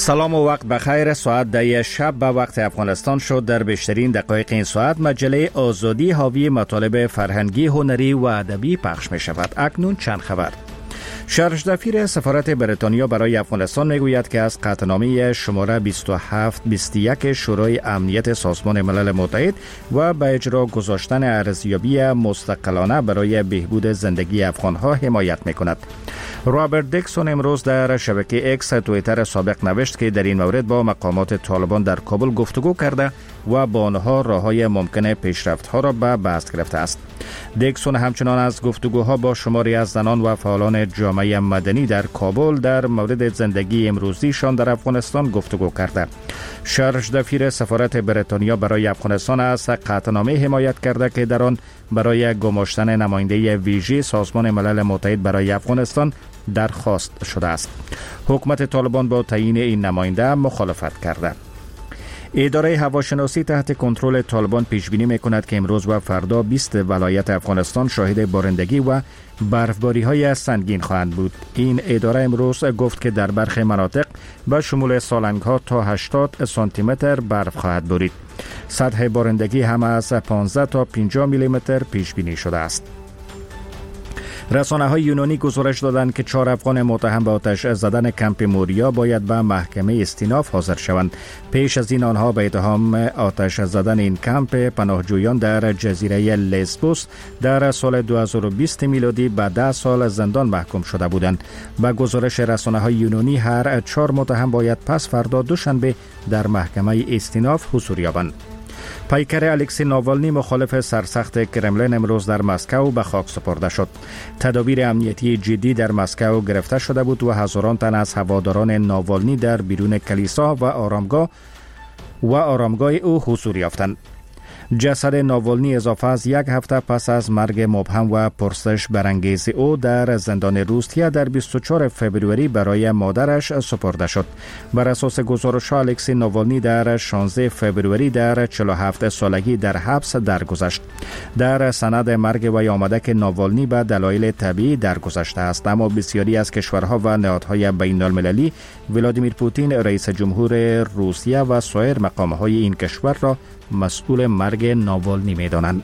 سلام و وقت بخیر. ساعت 10 شب به وقت افغانستان شد. در بیشترین دقایق این ساعت مجله آزادی حاوی مطالب فرهنگی، هنری و ادبی پخش می شود. اکنون چند خبر. شرشدفیر سفارت بریتانیا برای افغانستان میگوید که از قطعنامه شماره 2721 شورای امنیت سازمان ملل متحد و به اجرا گذاشتن ارزیابی مستقلانه برای بهبود زندگی افغانها حمایت میکند. رابرت دیکسون امروز در شبکه اکس توییتر سابق نوشت که در این مورد با مقامات طالبان در کابل گفتگو کرده و با آنها راههای ممکن پیشرفت‌ها را به بحث گرفته است. دیکسون همچنان از گفتگوها با شماری از زنان و فعالان جامعه مدنی در کابل در مورد زندگی امروزیشان در افغانستان گفتگو کرده. شرشدفیر سفارت بریتانیا برای افغانستان از قطعنامه حمایت کرده که در آن برای گماشتن نماینده ویژه سازمان ملل متحد برای افغانستان درخواست شده است. حکومت طالبان با تعیین این نماینده مخالفت کرده. اداره هواشناسی تحت کنترل طالبان پیش بینی می‌کند که امروز و فردا 20 ولایت افغانستان شاهد بارندگی و برفباری‌های سنگین خواهند بود. این اداره امروز گفت که در برخی مناطق به شمول سالنگ‌ها تا 80 سانتی متر برف خواهد بارید. سطح بارندگی هم از 15 تا 50 میلیمتر پیش بینی شده است. رسانه‌های یونانی گزارش دادند که 4 افغان متهم به آتش زدن کمپ موریا باید به محکمه استیناف حاضر شوند. پیش از این آنها به اتهام آتش زدن این کمپ پناهجویان در جزیره لزبوس در سال 2020 میلادی به 10 سال زندان محکوم شده بودند. به گزارش رسانه‌های یونانی هر 4 متهم باید پس فردا دوشنبه در محکمه استیناف حضور یابند. پیکر الکسی ناوالنی مخالف سرسخت کرملین امروز در مسکو به خاک سپرده شد. تدابیر امنیتی جدی در مسکو گرفته شده بود و هزاران تن از هواداران ناوالنی در بیرون کلیسا و آرامگاه او حضور یافتند. جسد ناوالنی اضافه از 1 هفته پس از مرگ مبهم و پرسش برانگیز او در زندان روسیه در 24 فوریه برای مادرش سپرده شد. بر اساس گزارش الکسی ناوالنی در 16 فوریه در 47 سالگی در حبس درگذشت. در سند مرگ وی آمده که ناوالنی به دلایل طبیعی درگذشته است، اما بسیاری از کشورها و نهادهای بین المللی ولادیمیر پوتین رئیس جمهور روسیه و سایر مقامهای این کشور را مسئول مرگ ناوالنی می‌دانند.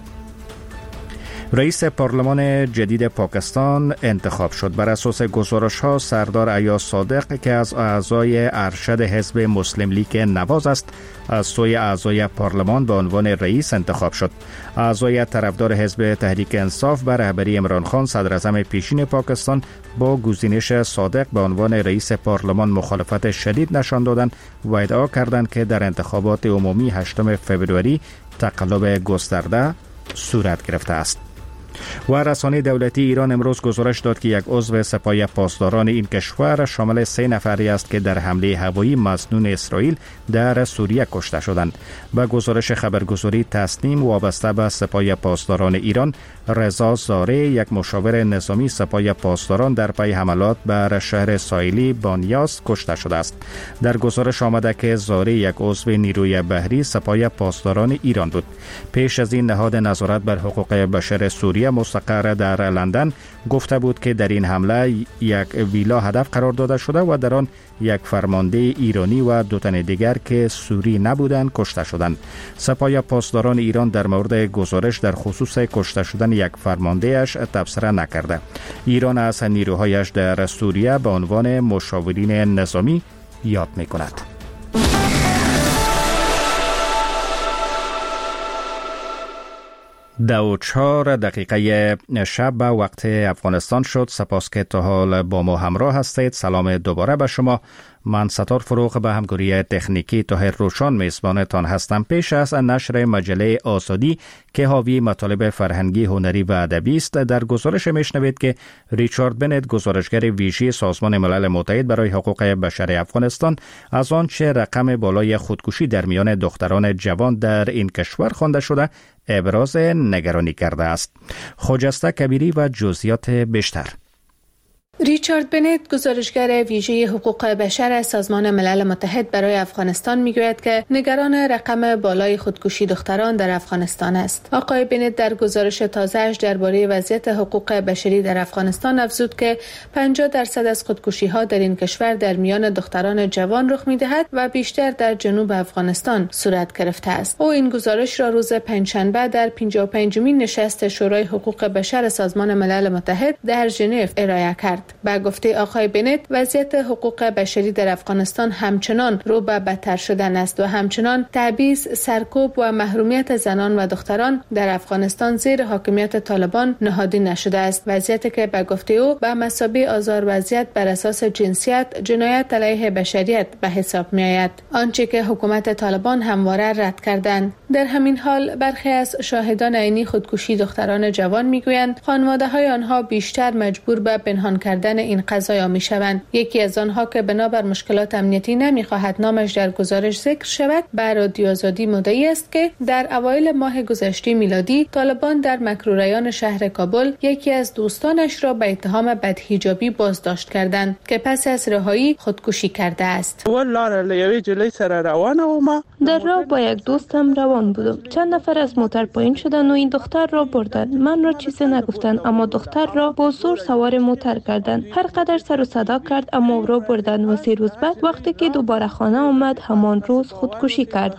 رئیس پارلمان جدید پاکستان انتخاب شد. بر اساس گزارش‌ها سردار ایاز صادق که از اعضای ارشد حزب مسلم لیگ نواز است از سوی اعضای پارلمان به عنوان رئیس انتخاب شد. اعضای طرفدار حزب تحریک انصاف به رهبری عمران خان صدر اعظم پیشین پاکستان با گزینش صادق به عنوان رئیس پارلمان مخالفت شدید نشان دادند و ادعا کردند که در انتخابات عمومی 8 فوریه تقلب گسترده صورت گرفته است. و رسانه دولتی ایران امروز گزارش داد که یک عضو سپاه پاسداران این کشور شامل 3 نفری است که در حمله هوایی مظنون اسرائیل در سوریه کشته شدند. با گزارش خبرگزاری تسنیم وابسته به سپاه پاسداران ایران، رضا زاره یک مشاور نظامی سپاه پاسداران در پی حملات بر شهر ساحلی بانیاس کشته شده است. در گزارش آمده که زاره یک عضو نیروی بحری سپاه پاسداران ایران بود. پیش از این نهاد نظارت بر حقوق بشر سوریه مستقر در لندن گفته بود که در این حمله یک ویلا هدف قرار داده شده و در آن یک فرمانده ایرانی و 2 تن دیگر که سوری نبودند کشته شدند. سپاه پاسداران ایران در مورد گزارش در خصوص کشته شدن یک فرمانده‌اش تبصره نکرده. ایران از نیروهایش در سوریه به عنوان مشاورین نظامی یاد می‌کند. 2:04 شب به وقت افغانستان شد. سپاس که تا حال با ما همراه هستید. سلام دوباره به شما. من ستار فروغ به همکاری تکنیکی طاهر روشان میزبانتان هستم. پیش از نشر مجله آزادی که حاوی مطالب فرهنگی، هنری و ادبی است، در گزارش میشنوید که ریچارد بنت، گزارشگر ویژه سازمان ملل متحد برای حقوق بشر افغانستان، از آنچه رقم بالای خودکشی در میان دختران جوان در این کشور خوانده شده ابراز نگرانی کرده است. خجسته کبیری و جزئیات بیشتر. ریچارد بنت، گزارشگر ویژه حقوق بشر سازمان ملل متحد برای افغانستان میگوید که نگران رقم بالای خودکشی دختران در افغانستان است. آقای بنت در گزارش تازه‌اش درباره وضعیت حقوق بشری در افغانستان افزود که 50% از خودکشی‌ها در این کشور در میان دختران جوان رخ می‌دهد و بیشتر در جنوب افغانستان صورت گرفته است. او این گزارش را روز پنجشنبه در 55مین نشست شورای حقوق بشر سازمان ملل متحد در ژنو ارائه کرد. با گفته آقای بنت، وضعیت حقوق بشری در افغانستان همچنان رو به بدتر شدن است و همچنان تبعیض، سرکوب و محرومیت زنان و دختران در افغانستان زیر حاکمیت طالبان نهادینه نشده است. وضعیتی که به گفته او به مثابه آزار وضعیت بر اساس جنسیت جنایت علیه بشریت به حساب می آید، آنچه که حکومت طالبان همواره رد کردند. در همین حال برخی از شاهدان عینی خودکشی دختران جوان میگویند خانواده‌های آنها بیشتر مجبور به پنهان کردن این قضایا میشوند. یکی از آنها که بنابر مشکلات امنیتی نمیخواهد نامش در گزارش ذکر شود، به رادیو آزادی مدعی است که در اوایل ماه گذشته میلادی طالبان در مکروریان شهر کابل یکی از دوستانش را به اتهام بدحجابی بازداشت کردند که پس از رهایی خودکشی کرده است. در راه با یک دوستم روان بودم. چند نفر از موتر پایین شدن و این دختر را بردن. من را چیزی نگفتن، اما دختر را با زور سوار موتر کردند. هر قدر سر و صدا کرد اما او را بردن و 3 روز بعد وقتی که دوباره خانه آمد همان روز خودکشی کرد.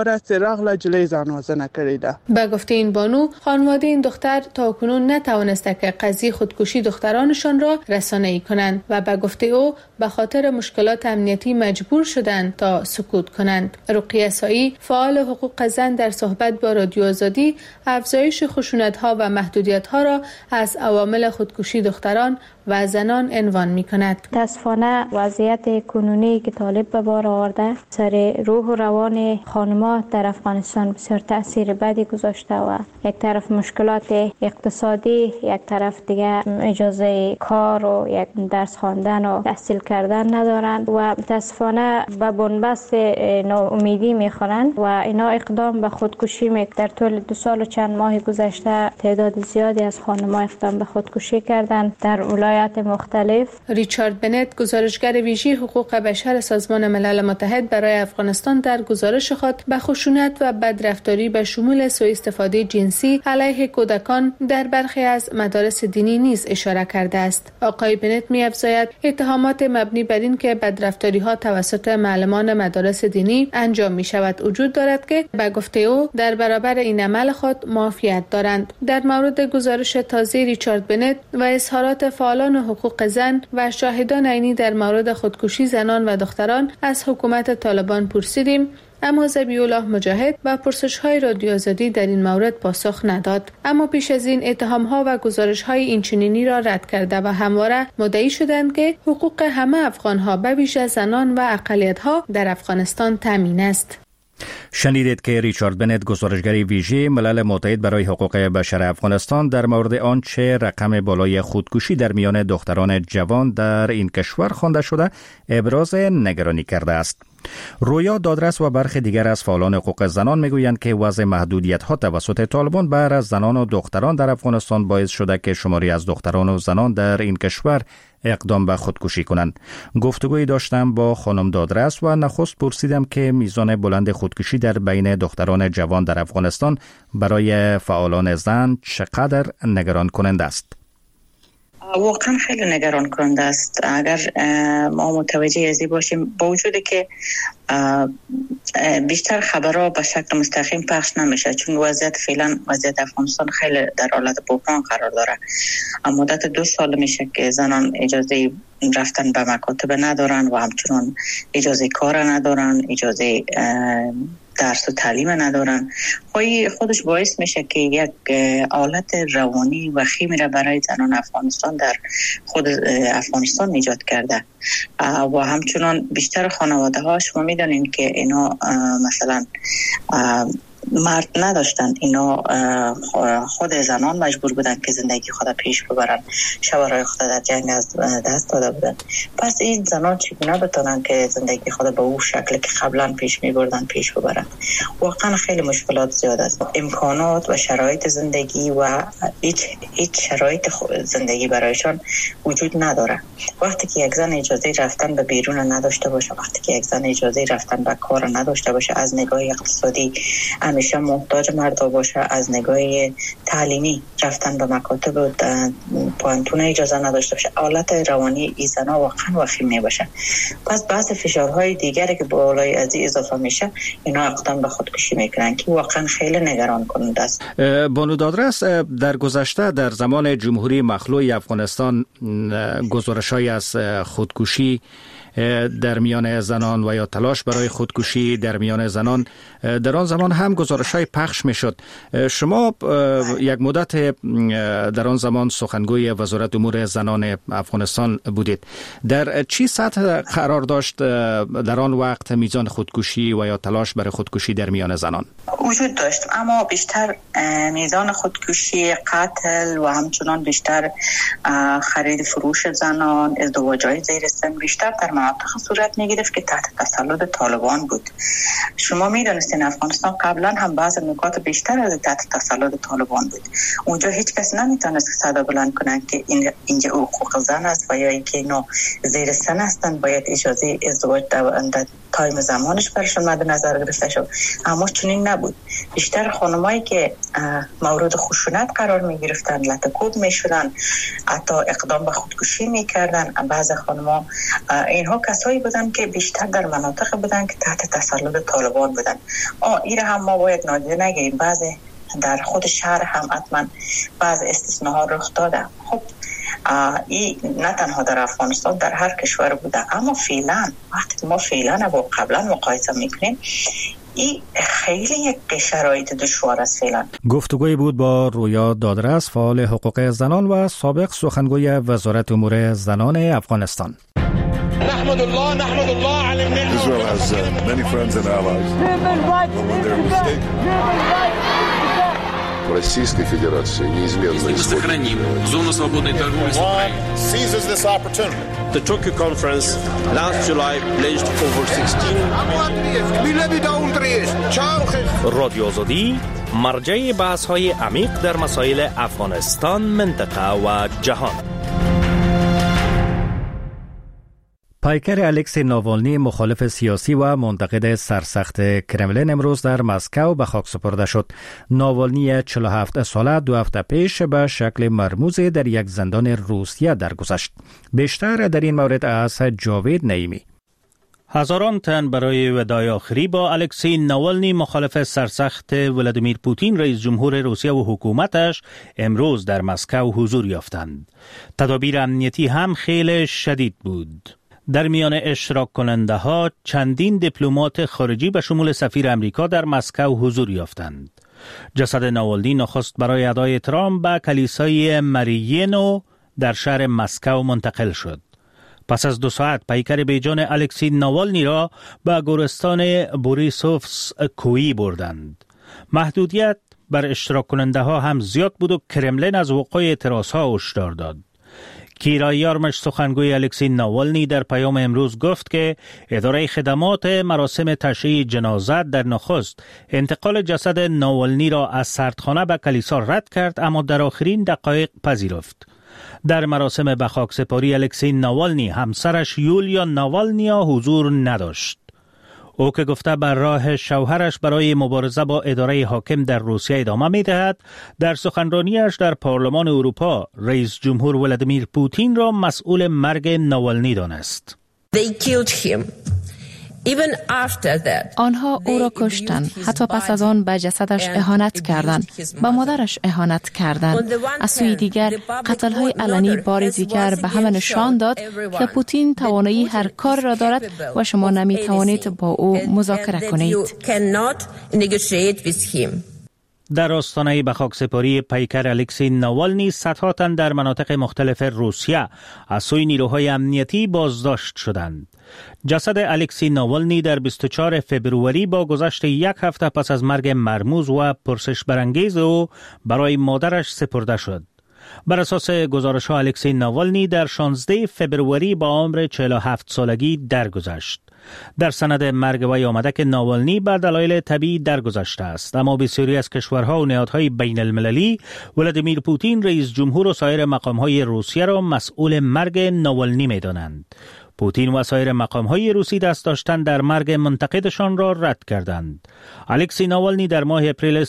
به گفته این بانو، خانواده این دختر تاکنون نتوانسته که قضیه خودکشی دخترانشان را رسانه‌ای کنند و به گفته او به خاطر مشکلات امنیتی مجبور شدند تا سکوت کنند. رقیه سایی، فعال حقوق زن، در صحبت با رادیو آزادی افزایش خشونت‌ها و محدودیت‌ها را از عوامل خودکشی دختران و زنان عنوان می‌کند. متأسفانه وضعیت کنونی که طالب به بار آورده سر روح و روان خانم‌ها در افغانستان بسیار تأثیر بدی گذاشته و یک طرف مشکلات اقتصادی، یک طرف دیگه اجازه کار و یک درس خواندن و تحصیل کردن ندارند و متأسفانه به بنبست ناامیدی می‌خورند و اینا اقدام به خودکشی در طول 2 سال و چند ماه گذشته تعداد زیادی از خانم‌ها اقدام به خودکشی کردند در ولایات مختلف. ریچارد بنت، گزارشگر ویژه حقوق بشر سازمان ملل متحد برای افغانستان، در گزارش خود به خشونت و بدرفتاری به شمول سوء استفاده جنسی علیه کودکان در برخی از مدارس دینی نیز اشاره کرده است. آقای بنت می‌افزاید اتهامات مبنی بر این که بدرفتاری‌ها توسط معلمان مدارس دینی انجام می‌شود وجود دارد که به گفته او در برابر این عمل خود معافیت دارند. در مورد گزارش تازه ریچارد بنت و اظهارات فعالان حقوق زن و شاهدان عینی در مورد خودکشی زنان و دختران از حکومت طالبان پرسیدیم، اما ذبیح‌الله مجاهد با پرسش‌های رادیو آزادی در این مورد پاسخ نداد. اما پیش از این اتهام‌ها و گزارش‌های اینچنینی را رد کرده و همواره مدعی شدند که حقوق همه افغان‌ها به ویژه زنان و اقلیت‌ها در افغانستان تامین است. شنیدید که ریچارد بنت، گزارشگر ویژه ملل متحد برای حقوق بشر افغانستان، در مورد آنچه رقم بالای خودکشی در میان دختران جوان در این کشور خوانده شده ابراز نگرانی کرده است. رویا دادرس و برخی دیگر از فعالان حقوق زنان میگویند که وضع محدودیت‌ها توسط طالبان بر زنان و دختران در افغانستان باعث شده که شماری از دختران و زنان در این کشور اقدام به خودکشی کنند. گفتگویی داشتم با خانم دادرس و نخست پرسیدم که میزان بلند خودکشی در بین دختران جوان در افغانستان برای فعالان زن چقدر نگران کننده است. واقعا خیلی نگران کننده است. اگر ما متوجه ازی باشیم، با وجودی که بیشتر خبرها به شکل مستقیم پخش نمیشه، چون وضعیت فعلا وضعیت افغانستان خیلی در حالت بحران قرار داره. مدت 2 سال میشه که زنان اجازه رفتن به مکاتب ندارن و همچنان اجازه کار ندارن، اجازه درس و تعلیم ندارن. خودش باعث میشه که یک حالت روانی وخیمی را برای زنان افغانستان در خود افغانستان ایجاد کرده و همچنان بیشتر خانواده ها شما میدونین که اینا مثلا مرد نداشتن. اینا خود زنان مجبور بودن که زندگی خود پیش ببرن، شوهرای خود در جنگ از دست داده بودن. پس این زنان چگونه بتونن که زندگی خود به اون شکل که قبلا پیش می بردن پیش ببرن؟ واقعا خیلی مشکلات زیاد است. امکانات و شرایط زندگی و هیچ شرایط زندگی برایشان وجود نداره. وقتی که یک زن اجازه رفتن به بیرون نداشته باشه، وقتی که یک زن اجازه رفتن به کار نداشته باشه، از نگاه اقتصادی همیشه محتاج مردا باشه، از نگاه تعلیمی رفتن به مکاتب و پوانتون اجازه نداشته باشه، حالت روانی این زنا واقعا وخیم میباشه. پس بعض فشارهای دیگری که بالای از اضافه میشه، اینا اقدام به خودکشی میکنن که واقعا خیلی نگران کننده است. بانو دادرس، در گذشته در زمان جمهوری مخلوع افغانستان گزارش‌های از خودکشی در میان زنان و یا تلاش برای خودکشی در میان زنان در آن زمان هم گزارش‌های پخش می‌شد. شما یک مدت در آن زمان سخنگوی وزارت امور زنان افغانستان بودید. در چی سطح قرار داشت در آن وقت میزان خودکشی و یا تلاش برای خودکشی در میان زنان؟ وجود داشت، اما بیشتر میزان خودکشی، قتل و همچنان بیشتر خرید فروش زنان، ازدواج‌های زیر سن بیشتر در مناطق صورت می‌گرفت که تحت تسلط طالبان بود. شما می‌دانستین افغانستان قبلا هم بعض نکات بیشتر از تحت تسلط طالبان بود. اونجا هیچ کس نمی‌تونست صدا بلند کنه که اینجا حقوق زن است و یا اینکه اینا زیر سن هستن، باید اجازه ازدواج در تایم زمانش برشون مد نظر گرفته شد. اما چنین نبود. بیشتر خانمایی که مورد خشونت قرار می‌گرفتن، لطکوب می‌شدن، حتی اقدام به خودکشی می‌کردن. بعضی خانم‌ها اینها کسایی بودن که بیشتر در مناطق بودن که تحت تسلط طالبان بودن. این هم ما باید نادیده نگیریم. بعضی در خود شهر هم حتما بعض استثناءها رخ داده. خب این نه تنها در افغانستان، در هر کشور بوده. اما فعلا وقتی ما فعلا با قبلا مقایسه میکنیم، این خیلی یک شرایط دشوار است فعلا. گفتگوی بود با رویا دادرس، فعال حقوق زنان و سابق سخنگوی وزارت امور زنان افغانستان. نحمد الله على النعمة. Israel has many friends and allies. When they're mistaken. Российской Федерации неизменно сохраним зону свободной торговли с Украиной. Seizes this opportunity. The Tokyo conference last July pledged over 16 رادیو آزادی مرجع بحث‌های عمیق در مسائل افغانستان، منطقه و جهان. پیکر الکسی ناوالنی، مخالف سیاسی و منتقد سرسخت کرملین، امروز در مسکو به خاک سپرده شد. ناوالنی 47 ساله 2 هفته پیش به شکل مرموزی در یک زندان روسیه درگذشت. بیشتر در این مورد از جاوید نعیمی. هزاران تن برای وداع آخری با الکسی ناوالنی، مخالف سرسخت ولادیمیر پوتین رئیس جمهور روسیه و حکومتش، امروز در مسکو حضور یافتند. تدابیر امنیتی هم خیلی شدید بود. در میان اشتراک کننده ها چندین دیپلمات خارجی به شمول سفیر امریکا در مسکو حضور یافتند. جسد ناوالنی نخست برای ادای احترام به کلیسای مریینو در شهر مسکو منتقل شد. پس از 2 ساعت پیکر بیجان الکسی ناوالنی را به گورستان بوریسوفسکویی بردند. محدودیت بر اشتراک کننده ها هم زیاد بود و کرملین از وقوع اعتراض ها هشدار داد. کیرا یارمش، سخنگوی الکسی ناوالنی، در پیام امروز گفت که اداره خدمات مراسم تشییع جنازه در نخست انتقال جسد ناوالنی را از سردخانه به کلیسا رد کرد، اما در آخرین دقایق پذیرفت. در مراسم به خاکسپاری الکسی ناوالنی همسرش یولیا ناوالنیا حضور نداشت. او که گفته بر راه شوهرش برای مبارزه با اداره حاکم در روسیه ادامه می‌دهد، در سخنرانیش در پارلمان اروپا رئیس جمهور ولادیمیر پوتین را مسئول مرگ ناوالنی دانست. آنها او را کشتند. حتی پس از آن به جسدش اهانت کردند. به مادرش اهانت کردند. از سوی دیگر قتل‌های علنی بار دیگر به همه نشان داد که پوتین توانایی هر کار را دارد و شما نمی توانید با او مذاکره کنید. در آستانه به خاکسپاری پیکر الکسی ناوالنی صدها تن در مناطق مختلف روسیه از سوی نیروهای امنیتی بازداشت شدند. جسد الکسی ناوالنی در 24 فبروری با گذشت یک هفته پس از مرگ مرموز و پرسش برانگیز او برای مادرش سپرده شد. بر اساس گزارش‌ها الکسی ناوالنی در 16 فبروری با عمر 47 سالگی درگذشت. در سند مرگ وی آمده که ناوالنی به دلایل طبیعی درگذشته است، اما بسیاری از کشورها و نهادهای بین المللی ولادیمیر پوتین رئیس جمهور و سایر مقام‌های روسیه را مسئول مرگ ناوالنی می‌دانند. پوتین و سایر مقام‌های روسی دست داشتن در مرگ منتقدشان را رد کردند. الکسی ناوالنی در ماه اپریل